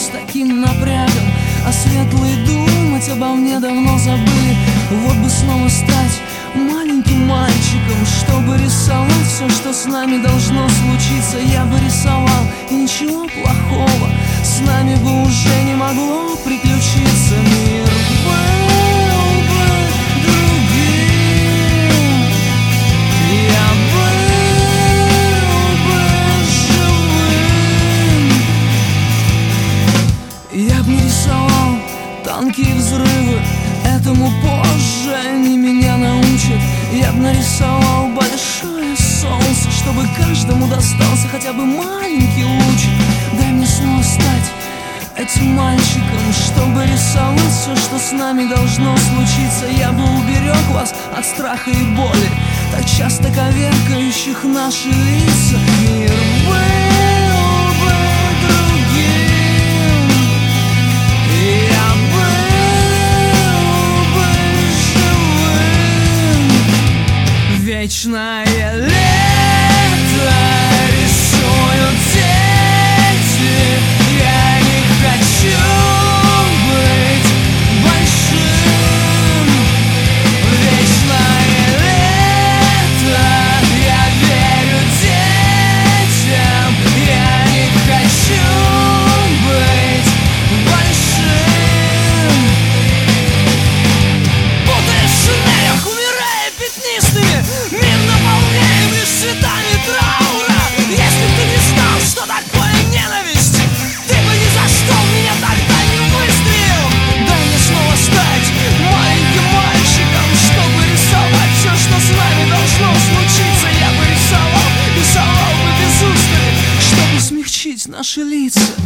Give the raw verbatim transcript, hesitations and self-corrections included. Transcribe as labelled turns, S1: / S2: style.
S1: с таким напрягом, а светлые думать обо мне давно забыли. Вот бы снова стать маленьким мальчиком, чтобы рисовать все, что с нами должно случиться. Я бы рисовал, и ничего плохого с нами бы уже не могло приключиться. Мир был бы другим, я был бы живым. Я бы не рисовал танки и взрывы, этому позже они меня научат. Я бы нарисовал большое солнце, чтобы каждому достался хотя бы маленький лучик. Дай мне снова стать этим мальчиком, чтобы рисовать все, что с нами должно случиться. Я бы уберег вас от страха и боли, так часто коверкающих наши лица. Мир был бы другим, я был бы живым. Вечное лето рисуют дети, я не хочу быть большим. Вечное лето, я верю детям, я не хочу быть большим. Путаясь в шинелях, умирая пятнистыми, мир наполняем лишь цветами траура. Если бы ты не знал, что такое ненависть, ты бы ни за что в меня тогда не выстрелил. Дай мне снова стать маленьким мальчиком, чтобы рисовать все, что с нами должно случиться. Я бы рисовал, рисовал бы без устали, чтобы смягчить наши лица.